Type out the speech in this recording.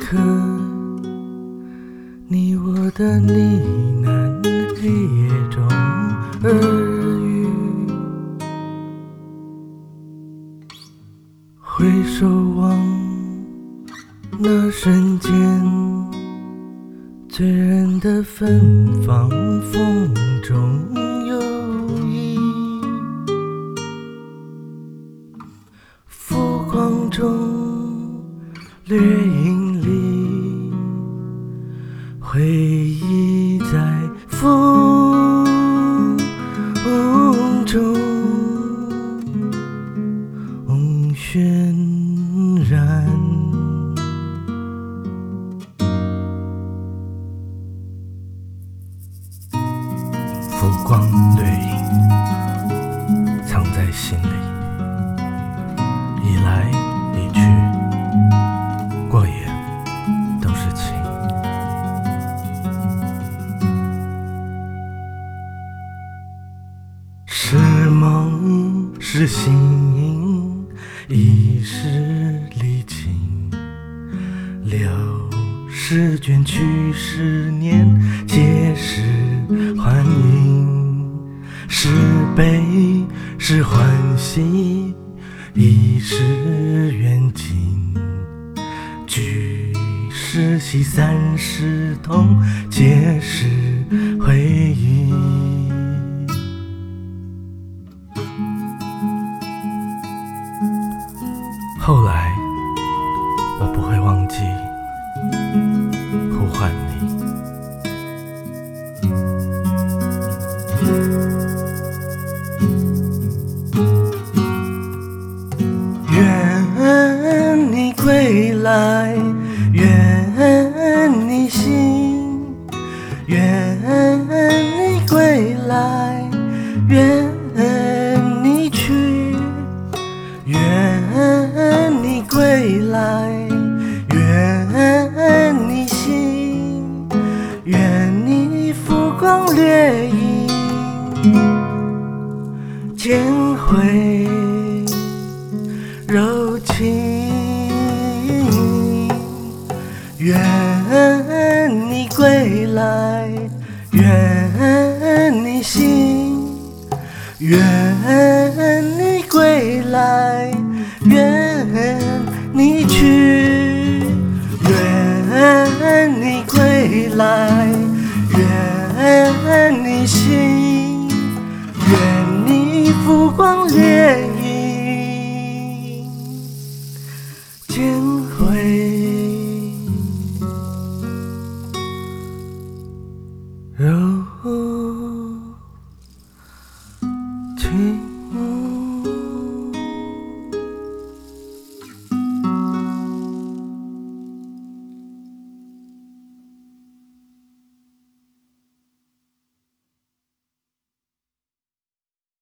刻，你我的呢喃，黑夜中耳语。回首望那瞬间，醉人的芬芳，风中游弋。浮光中掠影里，回忆在风中渲染。浮光掠影，藏在心里，一来一去，过眼都是情。是梦是醒，已是离情。流逝卷去十年，皆是幻影。是悲是欢喜，已是缘尽。聚是喜，散是痛，皆是回忆。后来我不会忘记呼唤你。愿你归来，愿你醒，愿你归来，愿你去，愿你归来，愿你醒，愿你浮光掠影，见回柔情。愿你归来，愿你醒，愿你归来，愿你去，愿你归来，愿你醒，愿你浮光掠影，见